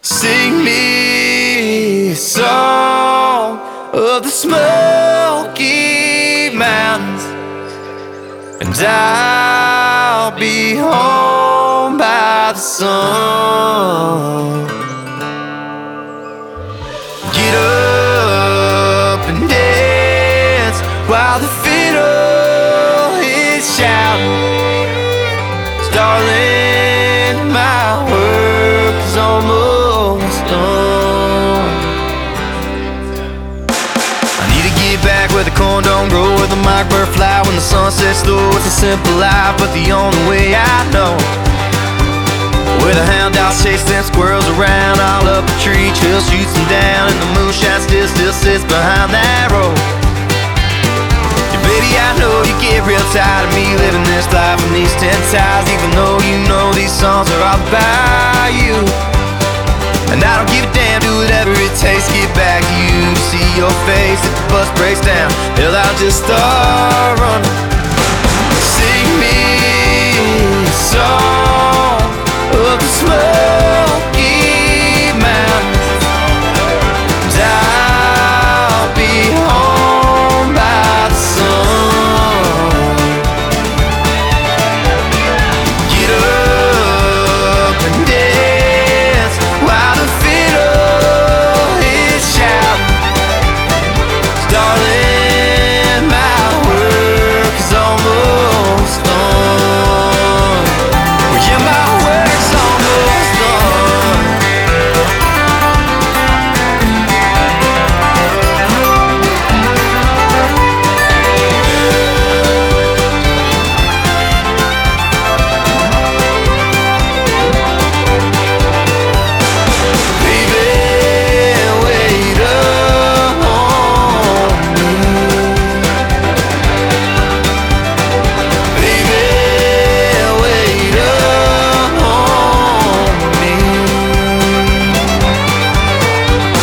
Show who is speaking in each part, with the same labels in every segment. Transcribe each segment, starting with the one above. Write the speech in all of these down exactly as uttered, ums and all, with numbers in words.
Speaker 1: Sing me a song of the Smoky Mountains, and I'll be home by the sun. Get up and dance while the fiddle is shouting. Darling, my work is almost done. I need to get back where the corn don't grow, where the mockingbird fly when the sun sets low. It's a simple life, but the only way I know. Where the hound dogs chase them squirrels around, all up the tree trail shoots them down, and the moonshine still, still sits behind that road. Yeah, baby, I know you get real tired of me living this life in these ten ties, even though you know these songs are all about you. And I don't give a damn, do whatever it takes to get back to you, to see your face if the bus breaks down. Hell, I'll just start running. Sing me a song of the Smoky Mountains, and I'll be home by the sun. Get up and dance while the fiddle is shouting. Darling, my work is almost done. Well, yeah, my work's almost done. Baby, wait up on me. Baby, wait up on me.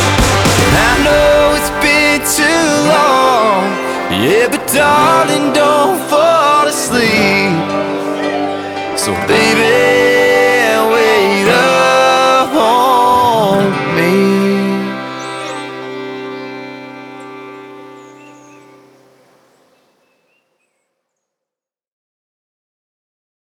Speaker 1: And I know it's been too long, yeah, but darling, don't